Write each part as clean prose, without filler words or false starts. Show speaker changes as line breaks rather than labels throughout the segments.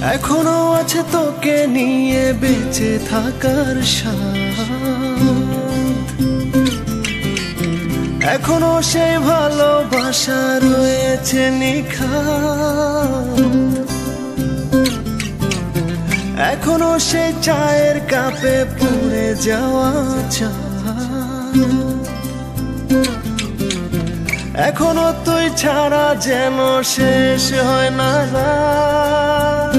এখনো আছে তোকে নিয়ে বেঁচে থাকার স্বাদ, এখনো সেই ভালোবাসা রয়েছে নিখাদ, এখনো সে চায়ের কাপে পড়ে যাওয়া চা, এখনো তুই ছাড়া যেন শেষ হয় না রাত।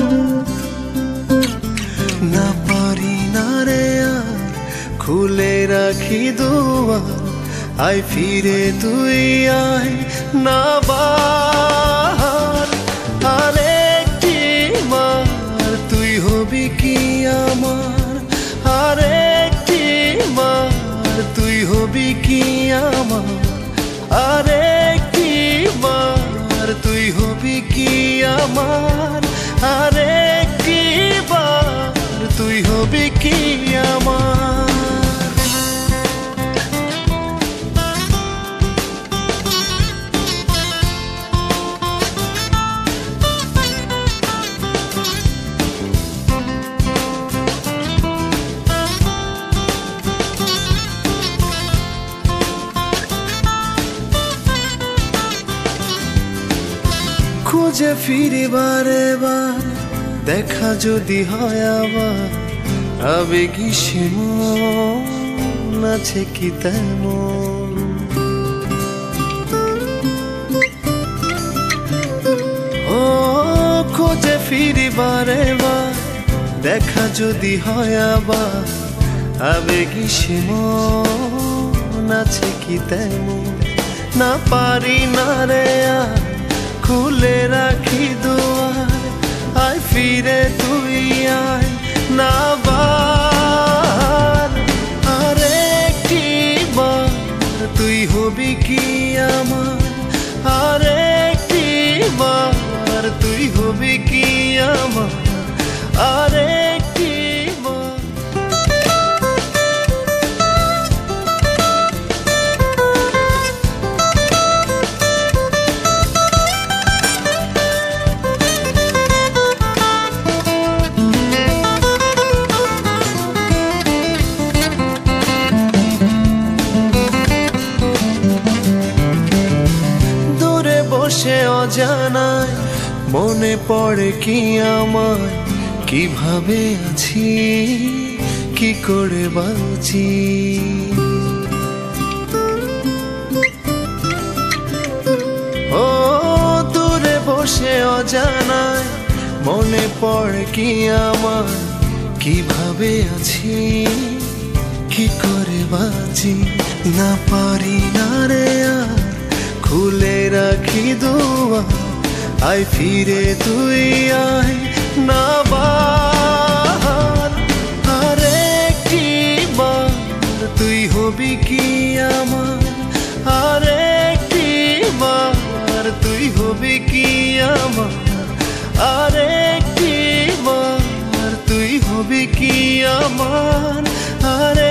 না পারি না রে আর খুলে রাখি দুয়ার, আয় ফিরে তুই আয় না বার। আরেকটি মার তুই হবি কি আমার, আরেকটি মার তুই হবি কি আমার, আরেকটি বার তুই হবি কি আমার, আরেকটি বার তুই হবি কি আমার। খুঁজে ফিরি বারে বার দেখা যদি হয় আবার, আবেগী মন আছে কি তেমন, ও খুঁজে ফিরি বারে বার দেখা যদি হয় আবার, আবেগী মন আছে কি তেমন। না পারি না রে আর খুলে রাখি দুয়ার, আয় ফিরে তুই আয় না বার। আরেকটি বার তুই হবি কি আমার, আরেকটি বার তুই হবি কি আমার, আরেকটি বার। সে অজানায় মনে পড়ে কি আমায়, কিভাবে আছি কি করে বাঁচি। ও দূরে বসে অজানায় মনে পড়ে কি আমায়, কিভাবে আছি কি করে বাঁচি। না পারি না রে আর খুলে রাখি দুয়ার, আয় ফিরে তুই আয় না বার। আরেকটি বার তুই হবি কি আমার, আরেকটি বার তুই হবি কি আমার, আরেকটি বার তুই হবি কি আমার, আরে